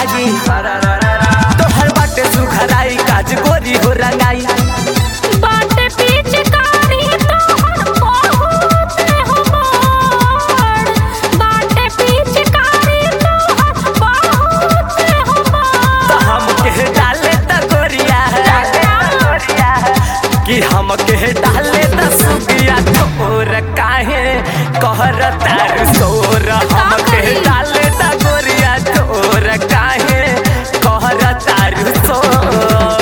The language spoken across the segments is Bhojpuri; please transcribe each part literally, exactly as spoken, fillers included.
आई तोहर बाटे सुखराई काज गोरी हो रंगाई बाटे पिचकारी तोहर बहुत हो मोर बाटे पिचकारी तोहर बहुत हो मोर तो हम के डाले त गोरिया कि हम के डाले त सुगिया तोर काहे कहर तार सोर हम के डाले त गोरिया तोर काहे कहर तार सोर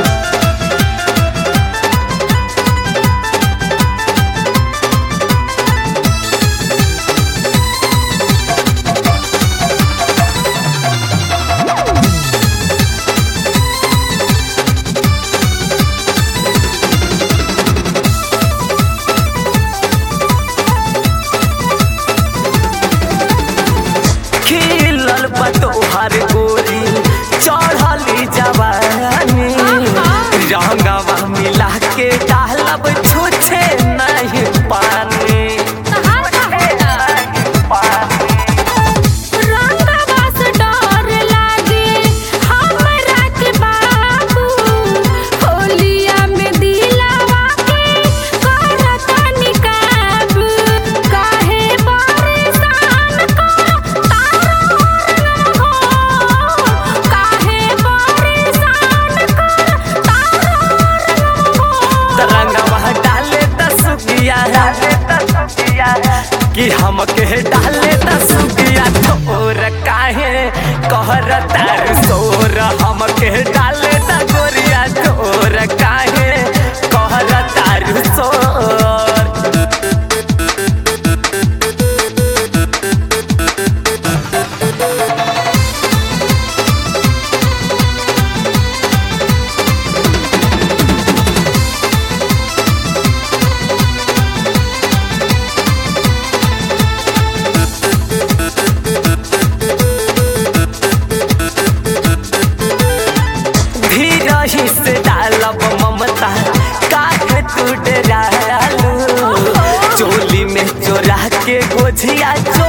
खिलल बतोहर गोरी चढ़ली जवानी रंगवा मिला के डालब छुछे नहीं पानी रंगवा से डर लागे हमरा के बाबू होलिया में दिलवा के करत निकाब काहे परेशान कर तारा हो काहे परेशान कर तारा हो रंगवा डाले त सुगिया कि हम के डाले त सुगिया तोर काहे कहर तार सोर हम के डाले त गोरिया तोर काहे कहर तार सोर धीरही से डालब ममता काहे तू डरालू चोली में चोरा के गोझिया